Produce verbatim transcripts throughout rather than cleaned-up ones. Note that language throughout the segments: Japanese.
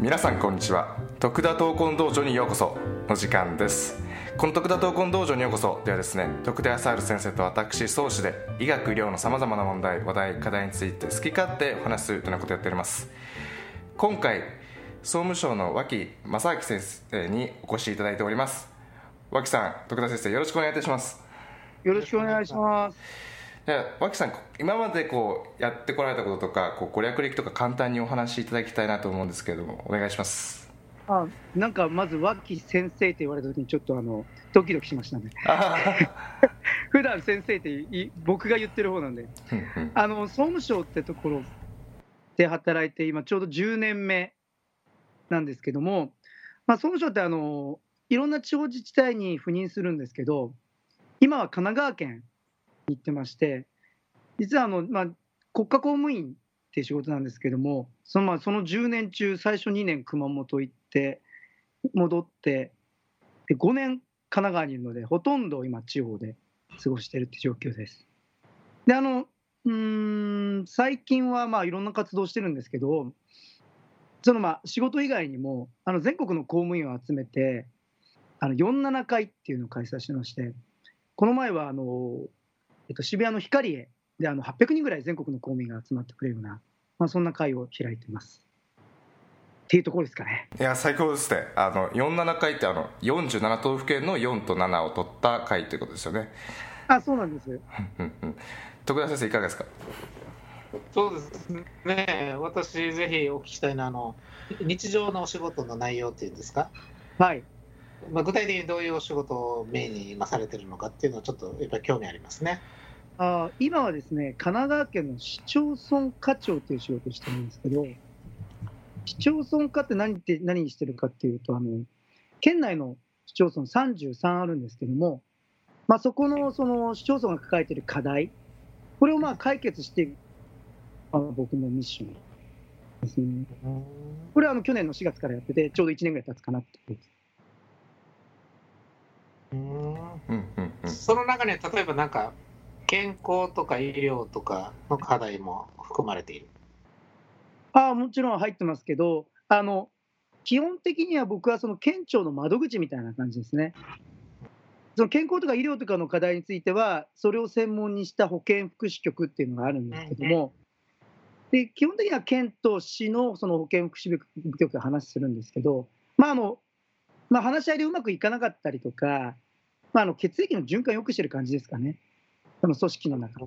皆さんこんにちは。徳田闘魂道場にようこその時間です。この徳田闘魂道場にようこそではですね、徳田康晴先生と私宗師で医学医療のさまざまな問題、話題、課題について好き勝手お話しするというようなことをやっております。今回総務省の脇正明先生にお越しいただいております。脇さん、徳田先生、よろしくお願いいたします。 よろしくお願いします。 じゃあ脇さん、今までこうやってこられたこととか、こうご略歴とか簡単にお話しいただきたいなと思うんですけれども、お願いします。 あ、なんかまず脇先生って言われた時にちょっとあのドキドキしましたね。普段先生ってい僕が言ってる方なんであの総務省ってところで働いて今ちょうどじゅうねんめなんですけども、まあ、総務省ってあのいろんな地方自治体に赴任するんですけど、今は神奈川県に行ってまして、実はあの、まあ、国家公務員っていう仕事なんですけども、そのまあそのじゅうねん中最初にねん熊本行って戻ってでごねん神奈川にいるので、ほとんど今地方で過ごしているって状況です。であのうーん最近はまあいろんな活動してるんですけど、そのまあ仕事以外にもあの全国の公務員を集めてあのよんじゅうななかいっていうのを開催してまして、この前はあの、えっと、渋谷のヒカリエであのはっぴゃくにんぐらい全国の公務員が集まってくれるような、まあ、そんな会を開いてますっていうところですかね。 いや最高ですね。あのよんじゅうななかいってあのよんじゅうなな都道府県のよんとななを取った会ということですよね。 あ、そうなんです徳田先生いかがですか？ そうですね、私ぜひお聞きしたいのはあの日常のお仕事の内容っていうんですか、 はい、 まあ、具体的にどういうお仕事をメインに今されてるのかっていうのはちょっとやっぱり興味ありますね。 あ今はですね、神奈川県の市町村課長という仕事をしてるんですけど、市町村課って何って何にしてるかっていうと、あの県内の市町村さんじゅうさんあるんですけども、まあ、そこのその市町村が抱えている課題、これをまあ解決していく、まあ、僕のミッションですね。これはあの去年のしがつからやってて、ちょうどいちねんぐらい経つかなってことです。 うーんその中には例えばなんか健康とか医療とかの課題も含まれている？ ああ、もちろん入ってますけど、あの基本的には僕はその県庁の窓口みたいな感じですね。その健康とか医療とかの課題については、それを専門にした保健福祉局っていうのがあるんですけども、で基本的には県と市のその保健福祉部局が話するんですけど、まああのまあ、話し合いでうまくいかなかったりとか、まあ、あの血液の循環を良くしてる感じですかね、その組織の中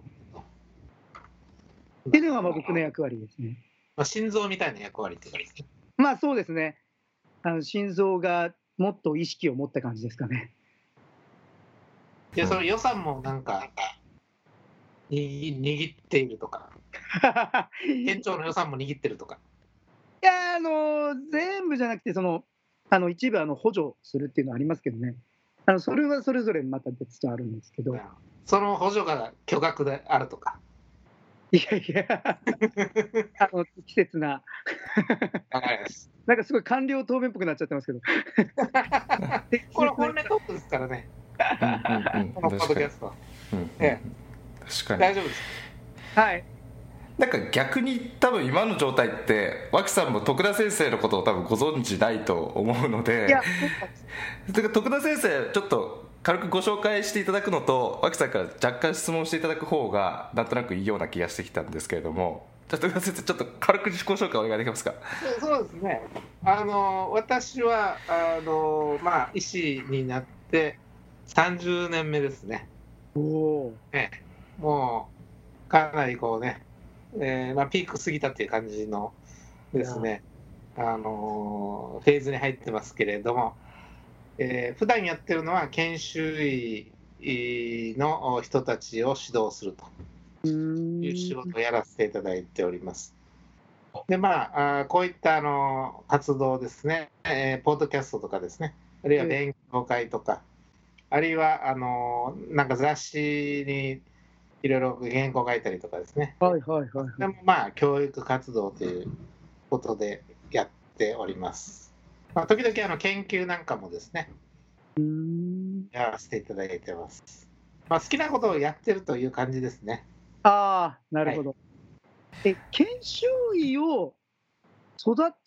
っていうのがまあ僕の役割ですね。 まあ、心臓みたいな役割ってことですね。 まあそうですね、あの心臓がもっと意識を持った感じですかね。 でその予算もなんかに握っているとか県庁の予算も握ってるとか。 いやあの全部じゃなくて、そのあの一部あの補助するっていうのはありますけどね、あのそれはそれぞれまた別とあるんですけど、 その補助が巨額であるとか。 いやいやあの適切ななんかすごい官僚答弁っぽくなっちゃってますけどこれ本音トークですからねこのポッドキャスト。確かに大丈夫です。 はい。 なんか逆に多分今の状態って脇さんも徳田先生のことを多分ご存知ないと思うので、いや徳田先生ちょっと軽くご紹介していただくのと、脇さんから若干質問していただく方がなんとなくいいような気がしてきたんですけれども、徳田先生ちょっと軽く自己紹介お願いできますか？ そうですね、あの私はあの、まあ、医師になってさんじゅうねんめですね。 おええ、もうかなりこうね、えーまあ、ピーク過ぎたっていう感じのですね、あのフェーズに入ってますけれども、えー、普段やってるのは研修医の人たちを指導するという仕事をやらせていただいております。でまあ、あこういったあの活動ですね、えー、ポッドキャストとかですね、あるいは勉強会とか、あるいはあのなんか雑誌にいろいろ原稿書いたりとかですね、 はいはいはい、はい、 でもまあ教育活動ということでやっております。まあ、時々あの研究なんかもですね、うーんやらせていただいてます。まあ、好きなことをやってるという感じですね。 ああ、なるほど。はい、え研修医を育てるっ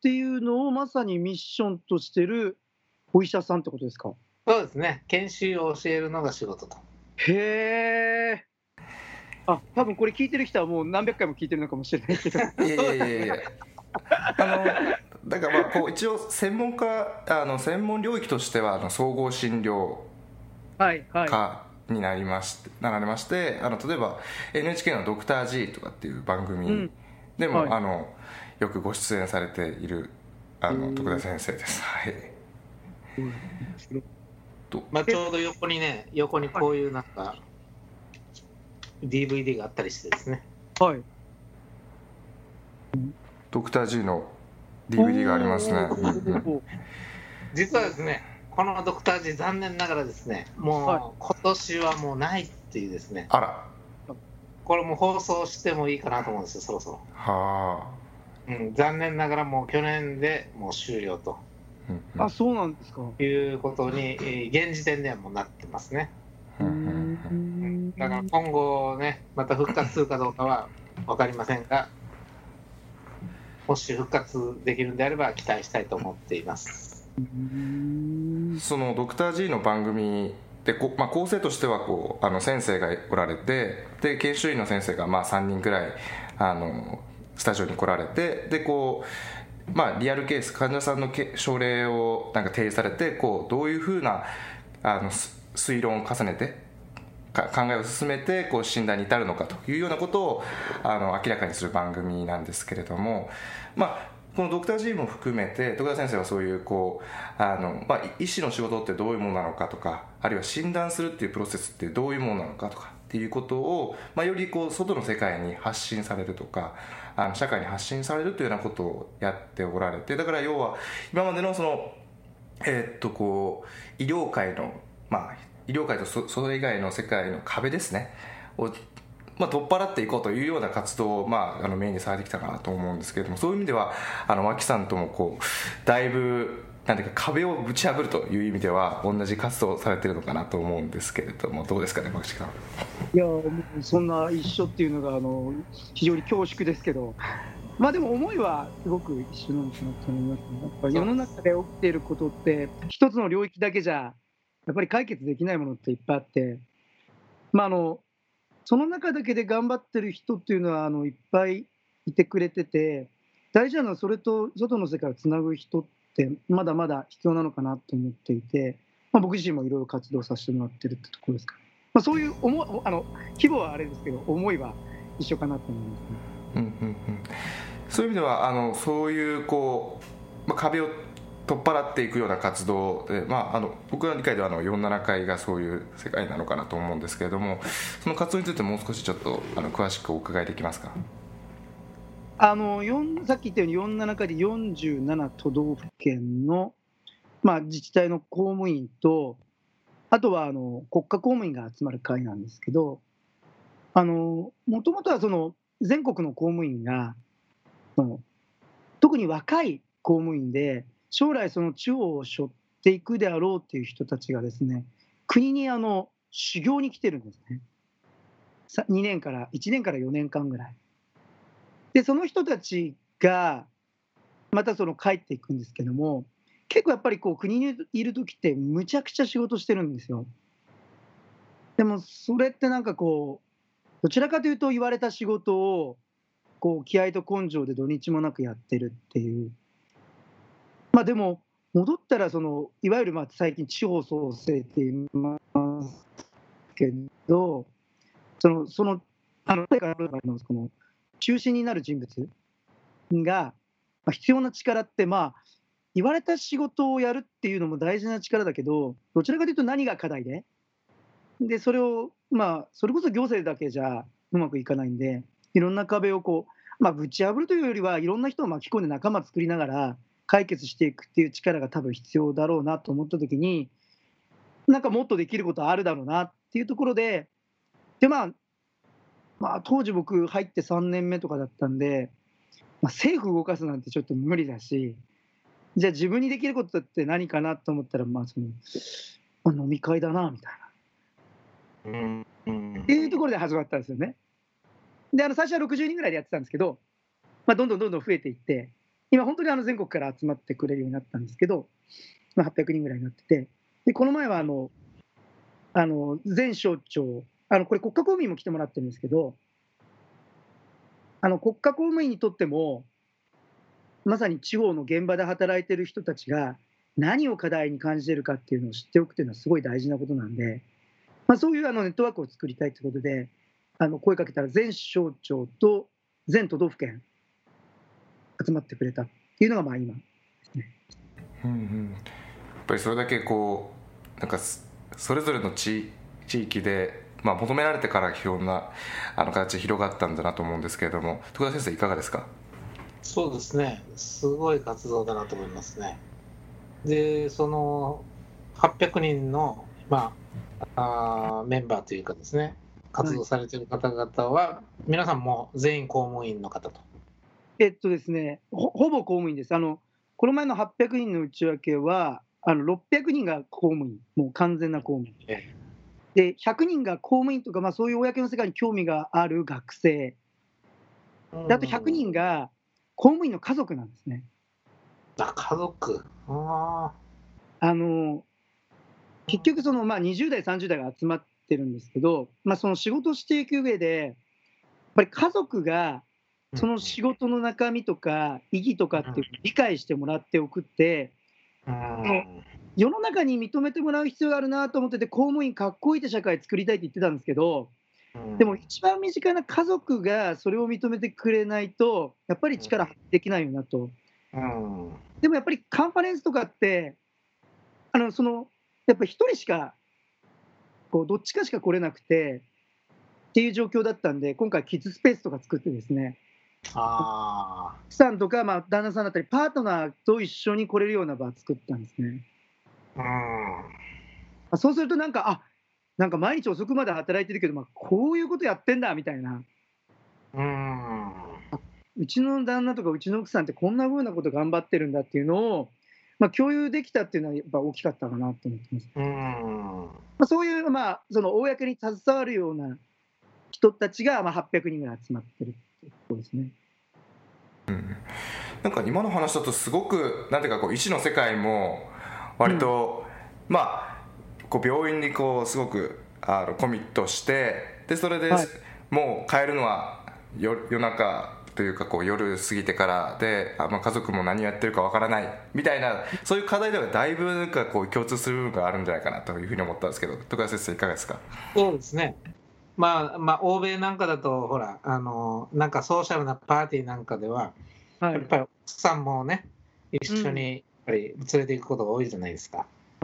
っていうのをまさにミッションとしてるお医者さんってことですか？ そうですね、研修を教えるのが仕事と。 へえ。あ、多分これ聞いてる人はもう何百回も聞いてるのかもしれないけど。 いやいやいやいやあのだからまあこう一応専門家あの専門領域としてはあの総合診療はいはい。 科になりましてなられましてあの例えば エヌエイチケー のドクター G とかっていう番組でも、 うんはいあのよくご出演されているあの徳田先生です。はい。 とまあ、ちょうど横にね横にこういうなんか ディーブイディー があったりしてですね。 はい。 ドクター G の ディーブイディー がありますね。 実はですね、このドクター G 残念ながらですね、もう、はい、今年はもうないっていうですね。 あら。 これも放送してもいいかなと思うんですよ、そろそろ。 はあ。うん、残念ながらもう去年でもう終了と。 あ、そうなんですか。 いうことに現時点ではもうなってますね。だから今後ね、また復活するかどうかは分かりませんが、もし復活できるんであれば期待したいと思っています。 そのドクター G の番組でこ、まあ、構成としてはこうあの先生がおられて、で研修医の先生がまあさんにんくらいあのスタジオに来られて、でこう、まあ、リアルケース患者さんの症例をなんか提示されて、こうどういうふうなあの推論を重ねて考えを進めてこう診断に至るのかというようなことをあの明らかにする番組なんですけれども、まあ、このドクター G も含めて徳田先生はそういうこうあの、まあ、医師の仕事ってどういうものなのかとか、あるいは診断するっていうプロセスってどういうものなのかとかっていうことを、まあ、よりこう外の世界に発信されるとか、あの社会に発信されるというようなことをやっておられて、だから要は今までのそのえー、っとこう医療界のまあ医療界と そ, それ以外の世界の壁ですねを、まあ、取っ払っていこうというような活動を、まあ、あのメインにされてきたかなと思うんですけれども、そういう意味ではあの脇さんともこうだいぶなんていうか壁をぶち破るという意味では同じ活動をされているのかなと思うんですけれども、どうですかね脇さん。 いやもうそんな一緒っていうのがあの非常に恐縮ですけど、まあでも思いはすごく一緒なのかなと思いますね。やっぱ世の中で起きていることって一つの領域だけじゃやっぱり解決できないものっていっぱいあって、まあ、あのその中だけで頑張ってる人っていうのはあのいっぱいいてくれてて、大事なのはそれと外の世界をつなぐ人ってまだまだ必要なのかなと思っていて、まあ、僕自身もいろいろ活動させてもらってるってところですから、まあ、そういう思あの規模はあれですけど思いは一緒かなと思いますね。 うんうんうん、そういう意味ではあのそういうこう、まあ、壁を取っ払っていくような活動で、まあ、あの僕の理解ではあのよんじゅうななかいがそういう世界なのかなと思うんですけれども、その活動についてもう少しちょっとあの詳しくお伺いできますか。 あのさっき言ったようによんじゅうななかいでよんじゅうなな都道府県の、まあ、自治体の公務員と、あとはあの国家公務員が集まる会なんですけど、もともとはその全国の公務員がその特に若い公務員で将来その地方を背負っていくであろうっていう人たちがですね、国にあの修行に来てるんですね。にねんからいちねんからよねんかんぐらいで、その人たちがまたその帰っていくんですけども、結構やっぱりこう国にいる時ってむちゃくちゃ仕事してるんですよ。でもそれってなんかこうどちらかというと言われた仕事をこう気合と根性で土日もなくやってるっていう。まあでも戻ったらそのいわゆるまあ最近地方創生って言いますけど、そのそのあのこの中心になる人物が必要な力って、まあ言われた仕事をやるっていうのも大事な力だけど、どちらかというと何が課題で、でそれをまあそれこそ行政だけじゃうまくいかないんで、いろんな壁をこう、まあ、ぶち破るというよりはいろんな人を巻き込んで仲間作りながら解決していくっていう力が多分必要だろうなと思った時に、なんかもっとできることあるだろうなっていうところで、でまあ、まあ当時僕入ってさんねんめとかだったんで、まあ、政府動かすなんてちょっと無理だし、じゃあ自分にできることって何かなと思ったら、まあその、まあ、飲み会だなみたいな、うんうん、っていうところで始まったんですよね。であの最初はろくじゅうにんぐらいでやってたんですけど、まあ、どんどんどんどん増えていって、 今本当にあの全国から集まってくれるようになったんですけど、まあ、はっぴゃくにんぐらいになってて、でこの前はあのあの全省庁、あのこれ国家公務員も来てもらってるんですけど、あの国家公務員にとってもまさに地方の現場で働いてる人たちが何を課題に感じてるかっていうのを知っておくっていうのはすごい大事なことなんで、まあ、そういうあのネットワークを作りたいということで、あの声かけたら全省庁と全都道府県集まってくれたっていうのがまあ今ですね。 うんうん、やっぱりそれだけこうなんかそれぞれの 地, 地域で、まあ、求められてからいろんなあの形で広がったんだなと思うんですけれども、徳田先生いかがですか？ そうですね、すごい活動だなと思いますね。でそのはっぴゃくにんの、まあ、あメンバーというかですね、活動されている方々は、はい、皆さんも全員公務員の方と。 えっとですね、ほ, ほぼ公務員です。あのこの前のはっぴゃくにんの内訳はあのろっぴゃくにんが公務員、もう完全な公務員、ええ、でひゃくにんが公務員とか、まあ、そういう公の世界に興味がある学生で、あとひゃくにんが公務員の家族なんですね。 あ、家族。ああの結局その、まあ、にじゅう代さんじゅう代が集まってるんですけど、まあ、その仕事をしていく上でやっぱり家族がその仕事の中身とか意義とかっていうのを理解してもらっておくって、うん、世の中に認めてもらう必要があるなと思ってて、公務員かっこいいって社会作りたいって言ってたんですけど、でも一番身近な家族がそれを認めてくれないとやっぱり力発揮できないよなと。でもやっぱりカンファレンスとかってあのそのやっぱり一人しかこうどっちかしか来れなくてっていう状況だったんで、今回キッズスペースとか作ってですね、あ奥さんとか、まあ、旦那さんだったりパートナーと一緒に来れるような場を作ったんですね。うん、そうするとなんかあなんか毎日遅くまで働いてるけど、まあ、こういうことやってんだみたいな、うん、うちの旦那とかうちの奥さんってこんな風なこと頑張ってるんだっていうのを、まあ、共有できたっていうのはやっぱ大きかったかなと思ってます。うん、まあ、そういう、まあ、その公に携わるような人たちがまあはっぴゃくにんぐらい集まってるっていうことですね。 うん、なんか今の話だとすごくなんていうかこう医師の世界も割と、うん、まあこう病院にこうすごくあのコミットして、でそれで、はい、もう帰るのは 夜, 夜中というかこう夜過ぎてからで、あ、まあ、家族も何やってるかわからないみたいな、そういう課題ではだいぶなんかこう共通する部分があるんじゃないかなというふうに思ったんですけど、徳田先生いかがですか？ そうですね、まあまあ、欧米なんかだとほらあのなんかソーシャルなパーティーなんかでは、はい、やっぱり奥さんもね一緒にやっぱり連れていくことが多いじゃないですか。うん、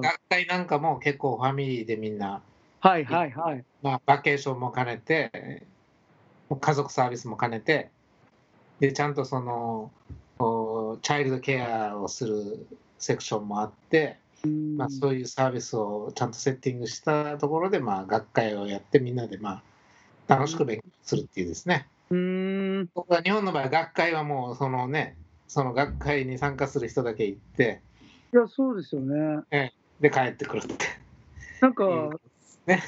学会なんかも結構ファミリーでみんな、 はいはいはい、 まあ、バケーションも兼ねて家族サービスも兼ねて、でちゃんとそのチャイルドケアをするセクションもあって、まあ、そういうサービスをちゃんとセッティングしたところで、まあ、学会をやってみんなでまあ楽しく勉強するっていうですね。うーん、僕は日本の場合学会はもうそのね、その学会に参加する人だけ行って、 いやそうですよね、 ええ、で帰ってくるってなんかね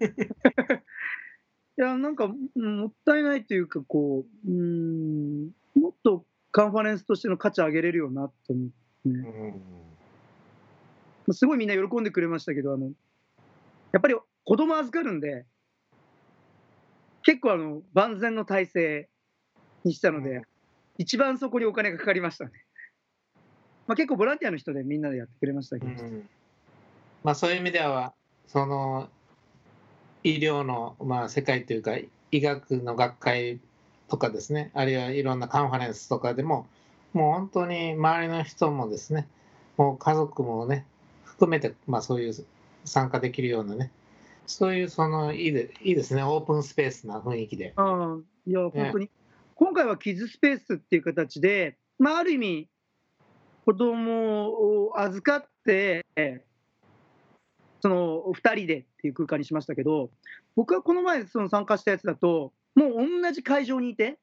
いやなんかもったいないというかこう、うーんもっとカンファレンスとしての価値上げれるよなって思ってね、うん、すごいみんな喜んでくれましたけど、あのやっぱり子供預かるんで結構あの万全の体制にしたので、うん、一番そこにお金がかかりましたね。まあ、結構ボランティアの人でみんなでやってくれましたけど、うん、まあ、そういう意味ではその医療の、まあ、世界というか医学の学会とかですね、あるいはいろんなカンファレンスとかでももう本当に周りの人もですね、もう家族もね含めて、まあ、そういう参加できるようなね、そういうそのいいで、いいですね、オープンスペースな雰囲気で。あいや、ね、本当に今回はキッズスペースっていう形で、まあ、ある意味子供を預かってそのふたりでっていう空間にしましたけど、僕はこの前その参加したやつだともう同じ会場にいて、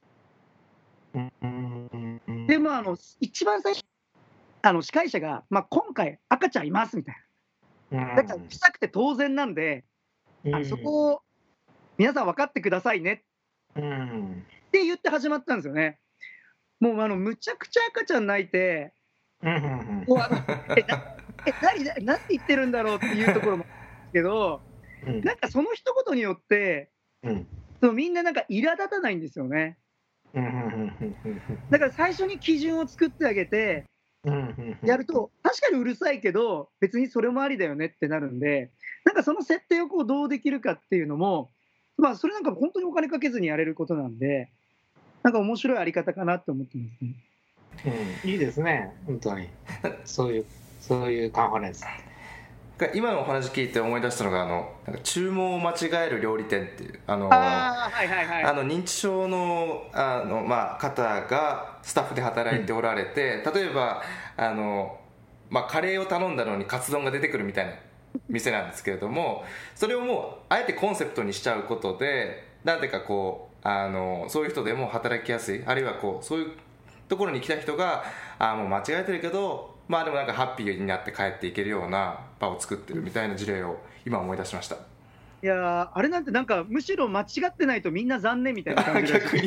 でもあの一番最初あの司会者が、まあ、今回赤ちゃんいますみたいな、だからしたくて当然なんで、あのそこを皆さん分かってくださいねって言って始まったんですよね。 もうあのむちゃくちゃ赤ちゃん泣いて、 うんうんうんもうあのえなえ何ななんて言ってるんだろうっていうところもあるんですけど、 うんなんかその一言によってうんそのみんななんか苛立たないんですよね。 うんうんうんうんだから最初に基準を作ってあげてうんうんうんやると、確かにうるさいけど別にそれもありだよねってなるんで、なんかその設定をこうどうできるかっていうのも、まあそれなんか本当にお金かけずにやれることなんで、なんか面白いあり方かなと思ってますね。 うん、いいですね、本当に。そういう、そういうカンファレンス。 今のお話聞いて思い出したのが、あのなんか注文を間違える料理店っていう、あのあ、はいはいはい、 あの認知症の、あの、まあ、方がスタッフで働いておられて、例えばあの、まあ、カレーを頼んだのにカツ丼が出てくるみたいな店なんですけれども、それをもうあえてコンセプトにしちゃうことで、なんていうかこう、あのそういう人でも働きやすい、あるいはこうそういうところに来た人が、あもう間違えてるけど、まあでもなんかハッピーになって帰っていけるような場を作ってるみたいな事例を今思い出しました。 いやー、あれなんてなんかむしろ間違ってないとみんな残念みたいな感じで逆に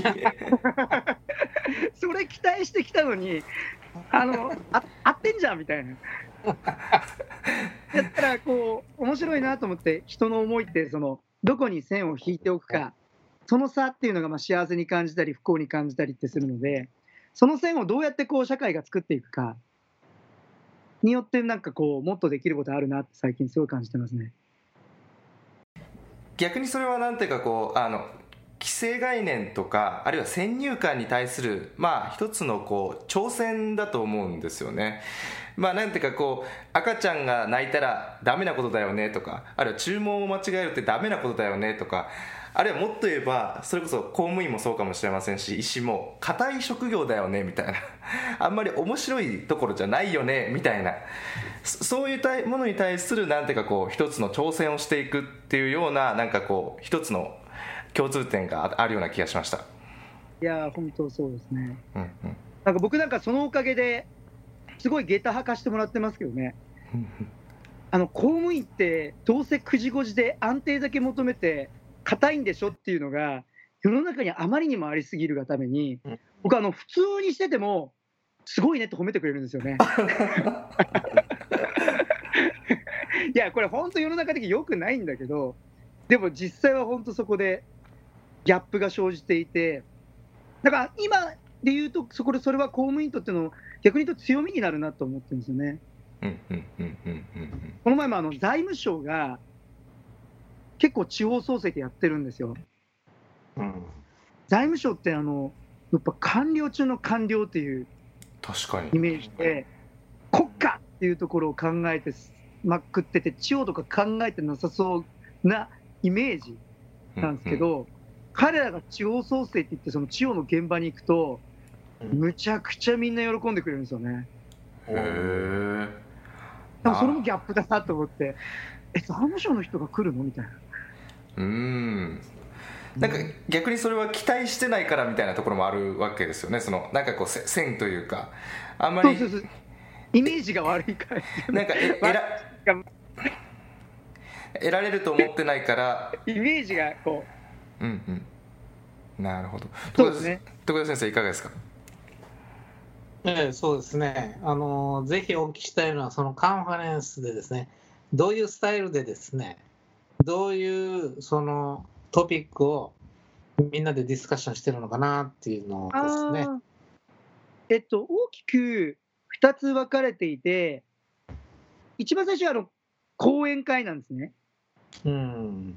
それ期待してきたのに、あのあ合ってんじゃんみたいなやったらこう面白いなと思って、人の思いってそのどこに線を引いておくか、その差っていうのがまあ幸せに感じたり不幸に感じたりってするので、その線をどうやってこう社会が作っていくかによって、なんかこうもっとできることあるなって最近すごい感じてますね。 逆にそれはなんていうかこう、あの既成概念とか、あるいは先入観に対する、まあ一つのこう挑戦だと思うんですよね。まあなんていうかこう、赤ちゃんが泣いたらダメなことだよねとか、あるいは注文を間違えるってダメなことだよねとか、あるいはもっと言えばそれこそ公務員もそうかもしれませんし、医師も堅い職業だよねみたいなあんまり面白いところじゃないよねみたいな、そういうものに対するなんていうかこう一つの挑戦をしていくっていうような、なんかこう一つの共通点があるような気がしました。 いやー本当そうですね、 うんうん、 なんか僕なんかそのおかげですごい下駄履かしてもらってますけどねあの公務員ってどうせくじごじで安定だけ求めて硬いんでしょっていうのが世の中にあまりにもありすぎるがために、僕あの普通にしててもすごいねって褒めてくれるんですよねいやこれ本当世の中的に良くないんだけど、でも実際は本当そこでギャップが生じていて、だから今で言うとそこでそれは公務員にとっての逆に言うと強みになるなと思ってるんですよね。この前もあの財務省が結構地方創生ってやってるんですよ、うん、財務省ってあのやっぱ官僚中の官僚っていうイメージで、国家っていうところを考えてまくってて、地方とか考えてなさそうなイメージなんですけど、うんうん、彼らが地方創生って言ってその地方の現場に行くと、むちゃくちゃみんな喜んでくれるんですよね。 へー、 でもそれもギャップだなと思って、え、財務省の人が来るのみたいな。 うーん、なんか逆にそれは期待してないからみたいなところもあるわけですよね。そのなんかこう線というか、あんまりそうそうそう、イメージが悪いからなんかええら得られると思ってないからイメージがこう、うんうん、なるほど。 そうですね。 徳田先生いかがですか？ ええ、そうですね、あのぜひお聞きしたいのはそのカンファレンスでですね、どういうスタイルでですね、どういうそのトピックをみんなでディスカッションしてるのかなっていうのですね。 えっと、大きくふたつ分かれていて、一番最初はあの講演会なんですね。 うん、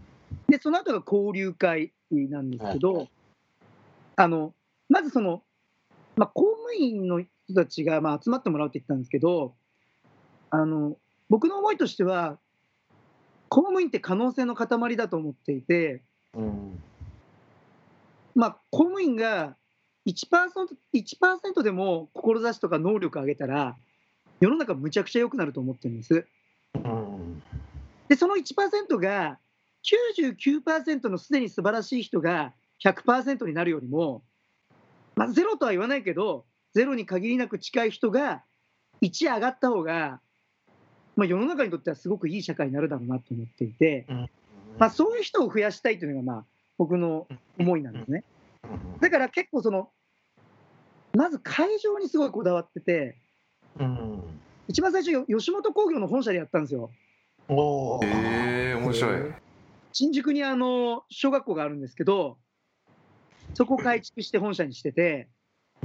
でその後が交流会なんですけど、はい、あのまずその、まあ、公務員の人たちがまあ集まってもらうって言ったんですけど、あの僕の思いとしては公務員って可能性の塊だと思っていて、うん、まあ、公務員が いちパーセント、いちパーセント でも志とか能力を上げたら世の中むちゃくちゃ良くなると思ってるんです。うん、でその いちパーセント が きゅうじゅうきゅうパーセント のすでに素晴らしい人が ひゃくパーセント になるよりも、まあ、ゼロとは言わないけどゼロに限りなく近い人がいち上がった方が、まあ、世の中にとってはすごくいい社会になるだろうなと思っていて、まあ、そういう人を増やしたいというのがまあ僕の思いなんですね。だから結構そのまず会場にすごいこだわってて、うん、一番最初吉本興業の本社でやったんですよ。 おー、えー、面白い。 新宿にあの小学校があるんですけど、そこを改築して本社にしてて、うん、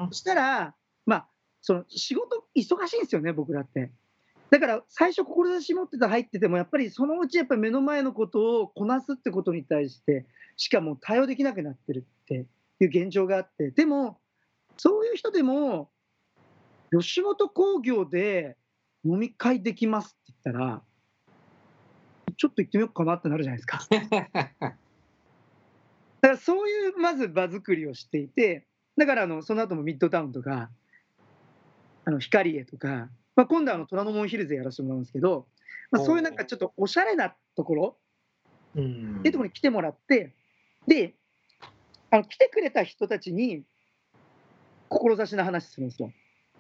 そしたら、まあ、その仕事忙しいんですよね、僕らって。だから最初志持ってて入ってても、やっぱりそのうちやっぱり目の前のことをこなすってことに対してしかも対応できなくなってるっていう現状があって、でもそういう人でも吉本興業で飲み会できますって言ったら、ちょっと行ってみようかなってなるじゃないですか。だからそういうまず場作りをしていて、だからあのその後もミッドタウンとかあの光栄とか、まあ、今度はあの虎ノ門ヒルズやらせてもらうんですけど、まあ、そういうなんかちょっとおしゃれなところっていうところに来てもらって、であの来てくれた人たちに志の話するんですよ。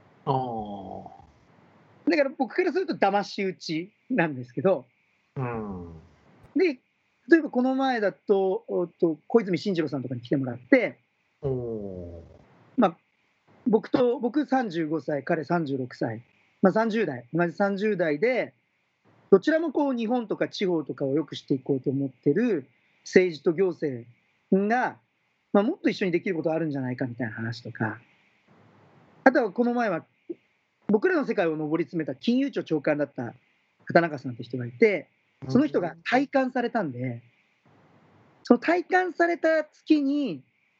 だから僕からすると騙し討ちなんですけど、うん、で例えばこの前だとと小泉進次郎さんとかに来てもらって、まあ、僕と僕さんじゅうごさい、彼さんじゅうろくさい、まあ、さんじゅう代、同じさんじゅう代でどちらもこう日本とか地方とかを良くしていこうと思ってる政治と行政が、まあ、もっと一緒にできることあるんじゃないかみたいな話とか、あとはこの前は僕らの世界を上り詰めた金融庁長官だった畑中さんって人がいて、その人が退官されたんで、その退官された月に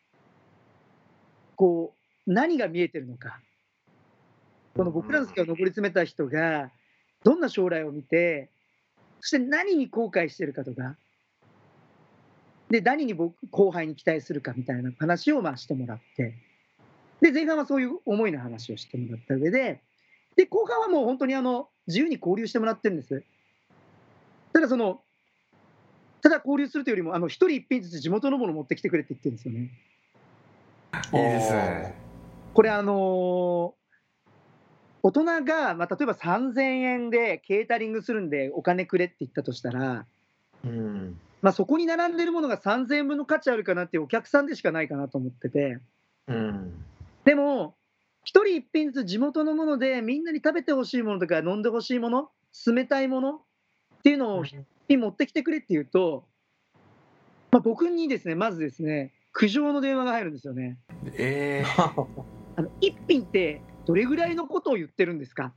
こう何が見えてるのか、この僕らの世界を上り詰めた人がどんな将来を見て、そして何に後悔してるかとかで、何に僕後輩に期待するかみたいな話をまあしてもらって、で前半はそういう思いの話をしてもらった上で、で後半はもう本当にあの自由に交流してもらってるんです。ただそのただ交流するというよりも、あの一人一品ずつ地元のものを持ってきてくれって言ってるんですよね。 いいですね。 これあのー、大人が、まあ、例えばさんぜんえんでケータリングするんでお金くれって言ったとしたら、うんまあ、そこに並んでるものがさんぜんえんぶんの価値あるかなっていうお客さんでしかないかなと思ってて、うん、でも一人一品ずつ地元のものでみんなに食べてほしいものとか飲んでほしいもの、冷たいものっていうのを一品持ってきてくれっていうと、まあ、僕にですねまずですね苦情の電話が入るんですよね。えー、あの一品ってどれぐらいのことを言ってるんですか。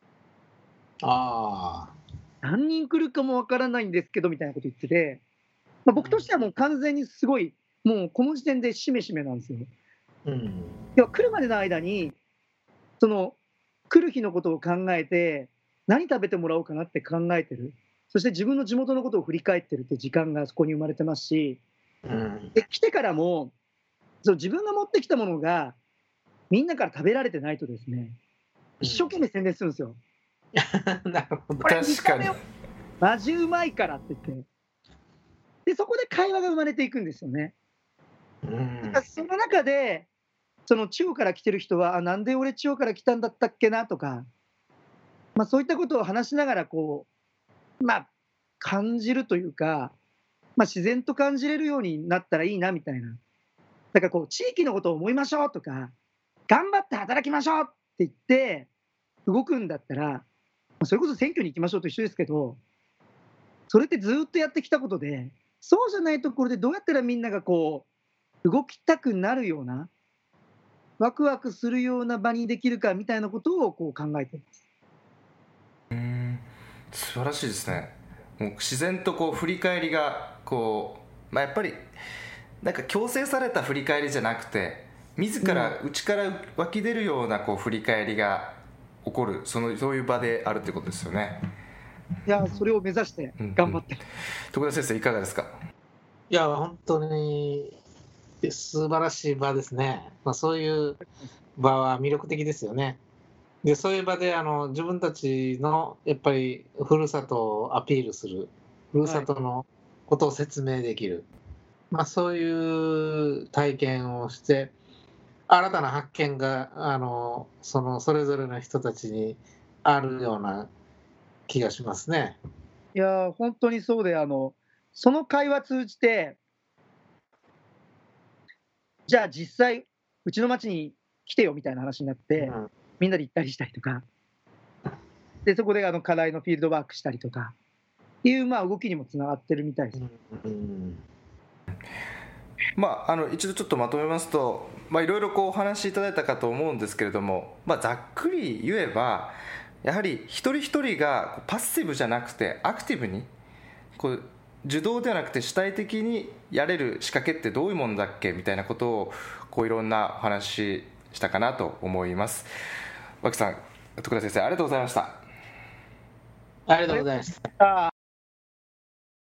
あ何人来るかもわからないんですけどみたいなこと言ってて、まあ、僕としてはもう完全にすごいもうこの時点でしめしめなんですよ。うん、要は来るまでの間にその来る日のことを考えて何食べてもらおうかなって考えてる、そして自分の地元のことを振り返ってるって時間がそこに生まれてますし、うん、で来てからもその自分が持ってきたものがみんなから食べられてないとですね、一生懸命宣伝するんですよ。 うん、なるほど。 確かにマジうまいからって言って、でそこで会話が生まれていくんですよね。うん、その中でその地方から来てる人は、あなんで俺地方から来たんだったっけなとか、まあ、そういったことを話しながらこう、まあ、感じるというか、まあ、自然と感じれるようになったらいいなみたいな。だからこう地域のことを思いましょうとか、頑張って働きましょうって言って動くんだったら、それこそ選挙に行きましょうと一緒ですけど、それってずっとやってきたことで、そうじゃないところでどうやったらみんながこう動きたくなるような、ワクワクするような場にできるかみたいなことをこう考えています。 うーん、素晴らしいですね。もう自然とこう振り返りがこう、まあ、やっぱりなんか強制された振り返りじゃなくて、自ら内から湧き出るようなこう振り返りが起こる、そのそういう場であるってことですよね。 いやそれを目指して頑張って、うんうん、 徳田先生いかがですか。 いや本当に素晴らしい場ですね。まあ、そういう場は魅力的ですよね。でそういう場であの自分たちのやっぱりふるさとをアピールする、ふるさとのことを説明できる、はい、まあ、そういう体験をして新たな発見があの そのそれぞれの人たちにあるような気がしますね。 いや本当にそうで、あのその会話通じて、じゃあ実際うちの町に来てよみたいな話になって、うん、みんなで行ったりしたりとか、でそこであの課題のフィールドワークしたりとかっていう、まあ、動きにもつながってるみたいです。うん、 まあ、あの一度ちょっとまとめますと、まあ、いろいろこうお話しいただいたかと思うんですけれども、まあ、ざっくり言えばやはり一人一人がパッシブじゃなくてアクティブにこう受動ではなくて主体的にやれる仕掛けってどういうものだっけみたいなことをこういろんなお話したかなと思います。脇さん、徳田先生、ありがとうございました。 ありがとうございました。